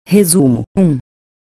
Resumo 1.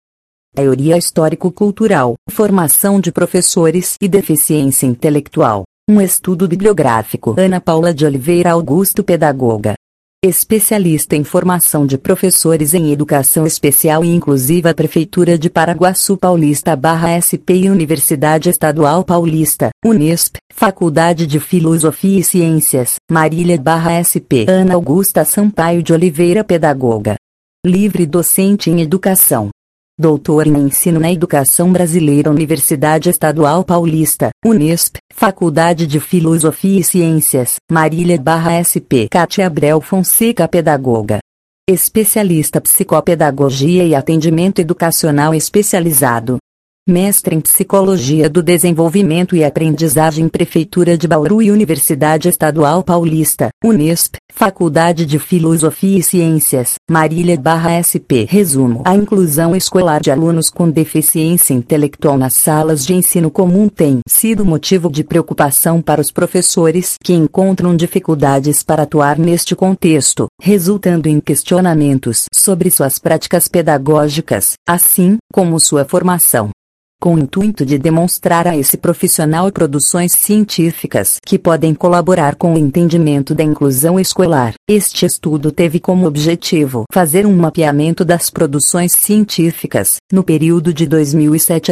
Teoria histórico-cultural, formação de professores e deficiência intelectual. Um estudo bibliográfico. Ana Paula de Oliveira Augusto, pedagoga. Especialista em formação de professores em educação especial e inclusiva, Prefeitura de Paraguaçu Paulista /SP e Universidade Estadual Paulista, Unesp, Faculdade de Filosofia e Ciências, Marília /SP. Ana Augusta Sampaio de Oliveira, pedagoga. Livre docente em educação. Doutora em Ensino na Educação Brasileira, Universidade Estadual Paulista, Unesp, Faculdade de Filosofia e Ciências, Marília /SP. Cátia Abreu Fonseca, pedagoga. Especialista psicopedagogia e atendimento educacional especializado. Mestre em Psicologia do Desenvolvimento e Aprendizagem, Prefeitura de Bauru e Universidade Estadual Paulista, Unesp, Faculdade de Filosofia e Ciências, Marília /SP. Resumo: a inclusão escolar de alunos com deficiência intelectual nas salas de ensino comum tem sido motivo de preocupação para os professores, que encontram dificuldades para atuar neste contexto, resultando em questionamentos sobre suas práticas pedagógicas, assim como sua formação. Com o intuito de demonstrar a esse profissional produções científicas que podem colaborar com o entendimento da inclusão escolar, este estudo teve como objetivo fazer um mapeamento das produções científicas, no período de 2007 a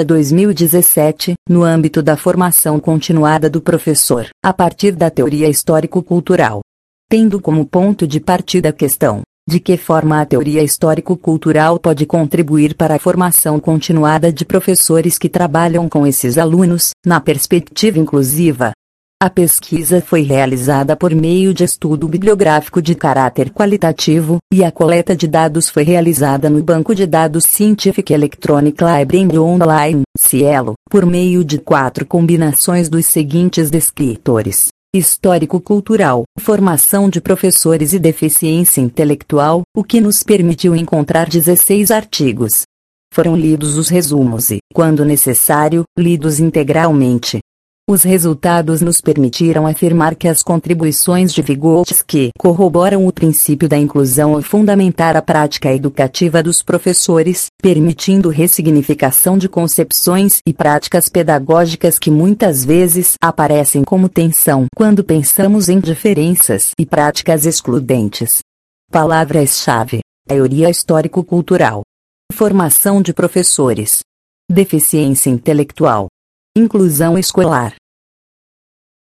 2017, no âmbito da formação continuada do professor, a partir da teoria histórico-cultural. Tendo como ponto de partida a questão: de que forma a teoria histórico-cultural pode contribuir para a formação continuada de professores que trabalham com esses alunos, na perspectiva inclusiva? A pesquisa foi realizada por meio de estudo bibliográfico de caráter qualitativo, e a coleta de dados foi realizada no Banco de Dados Scientific Electronic Library Online, Cielo, por meio de 4 combinações dos seguintes descritores: histórico-cultural, formação de professores e deficiência intelectual, o que nos permitiu encontrar 16 artigos. Foram lidos os resumos e, quando necessário, lidos integralmente. Os resultados nos permitiram afirmar que as contribuições de Vygotsky corroboram o princípio da inclusão e fundamentar a prática educativa dos professores, permitindo ressignificação de concepções e práticas pedagógicas que muitas vezes aparecem como tensão quando pensamos em diferenças e práticas excludentes. Palavras-chave: teoria histórico-cultural, formação de professores, deficiência intelectual, inclusão escolar.